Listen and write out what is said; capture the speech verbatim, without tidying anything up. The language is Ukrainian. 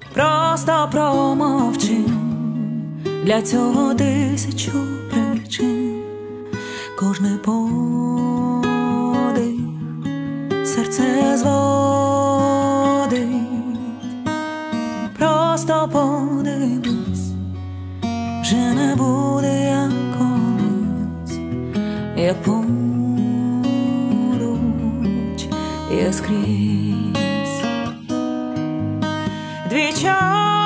Просто промовчи, для цього тисячу причин. Кожний подих серце зводить. Просто подивись, вже не буде як колись, як поруч є скрізь. Дві